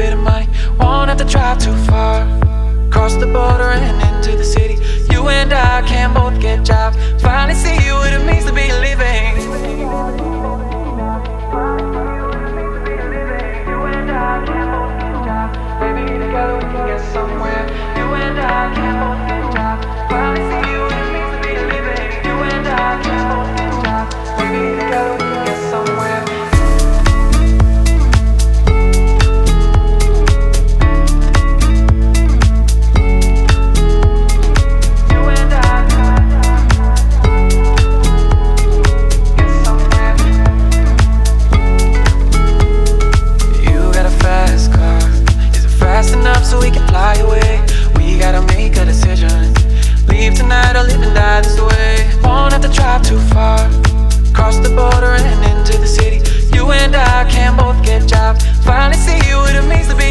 bit of money. Won't have to drive too far. Cross the border and into the city. You and I can both get jobs. Finally see what it means to be living. You and I can both get jobs. Maybe together we can get somewhere. You and I can both get jobs. Finally see what it means to be living. You and I can both get jobs. Maybe together we can get somewhere. So we can fly away. We gotta make a decision. Leave tonight or live and die this way. Won't have to drive too far. Cross the border and into the city. You and I can both get jobs. Finally see what it means to be